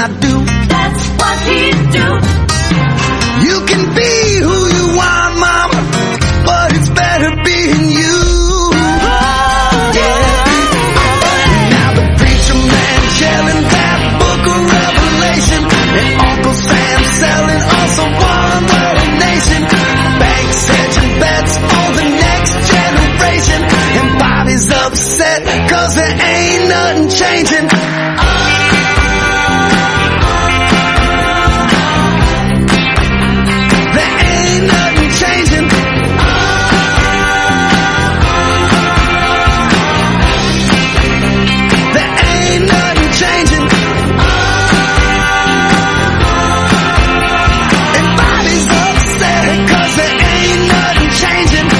do. That's what he'd do. You can be who you want, mama, but it's better being you. Now the preacher man selling that book of Revelation, and Uncle Sam selling us a one-world nation. Banks hedging bets on the next generation, and Bobby's upset 'cause there ain't nothing changing. There ain't nothing changing. There ain't nothing changing. And Bobby's upset 'cause there ain't nothing changing.